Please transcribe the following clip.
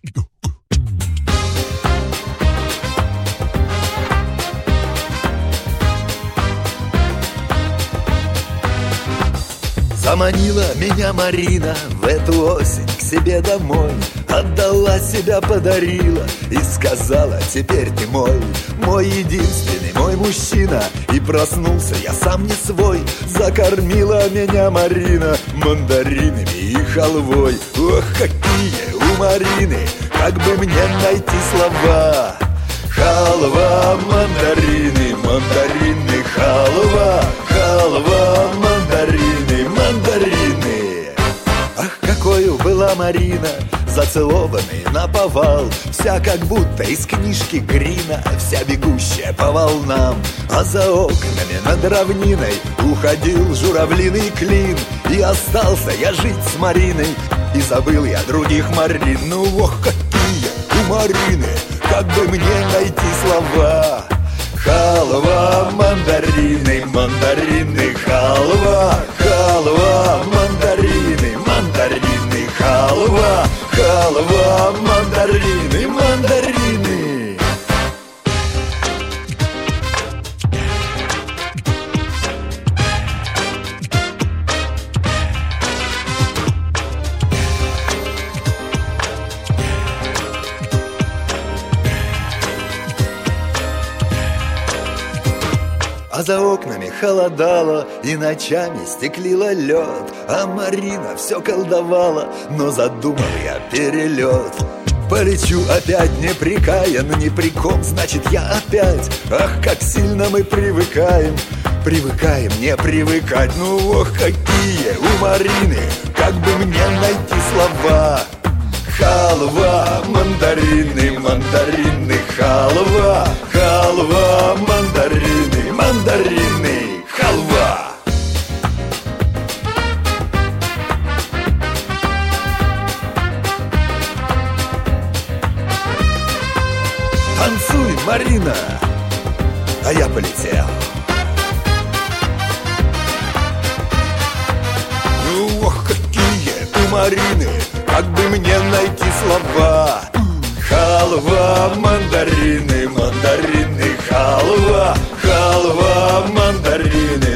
Заманила меня Марина в эту осень к себе домой. Отдала себя, подарила и сказала: теперь ты мой, мой единственный, мой мужчина. И проснулся я сам не свой. Закормила меня Марина мандаринами и халвой. Ох, какие у Марины, как бы мне найти слова. Халва, мандарины, мандарины, халва, халва, мандарины, мандарины. Ах, какою была Марина, зацелованный наповал, вся как будто из книжки Грина, вся бегущая по волнам. А за окнами над равниной уходил журавлиный клин. И остался я жить с Мариной, и забыл я других Марин. Ну ох, какие у Марины, как бы мне найти слова. Халва, мандарины, мандарины, халва, халва, мандарины, мандарины, халва, халва, мандарины, мандарины. А за окнами холодало, и ночами стеклило лед. А Марина все колдовала, но задумал я перелет. Полечу опять непрекаян, ни при ком, значит я опять. Ах, как сильно мы привыкаем, привыкаем не привыкать. Ну ох, какие у Марины, как бы мне найти слова. Халва, мандарины, мандарины, халва, халва, мандарины, мандарины, халва. Танцуй, Марина, а я полетел. Ну ох, какие у Марины, как бы мне найти слова. Халва, мандарины, мандарины, халва, халва, мандарины,